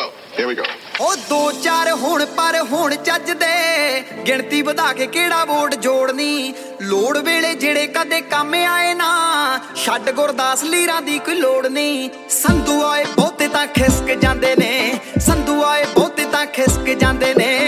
here we go. ਉਹ ਦੋ ਚਾਰ ਹੁਣ ਪਰ ਹੁਣ ਚੱਜਦੇ ਗਿਣਤੀ ਵਧਾ ਕੇ ਕਿਹੜਾ ਵੋਟ ਜੋੜਨੀ ਲੋੜ ਵੇਲੇ ਜਿਹੜੇ ਕਦੇ ਕੰਮ ਆਏ ਨਾ ਛੱਡ ਗੁਰਦਾਸ ਲੀਰਾਂ ਦੀ ਕੋਈ ਲੋੜ ਨਹੀਂ ਸੰਧੂ ਆਏ ਬਹੁਤੇ ਤਾਂ ਖਿਸਕ ਜਾਂਦੇ ਨੇ ਸੰਧੂ ਆਏ ਬਹੁਤੇ ਤਾਂ ਖਿਸਕ ਜਾਂਦੇ ਨੇ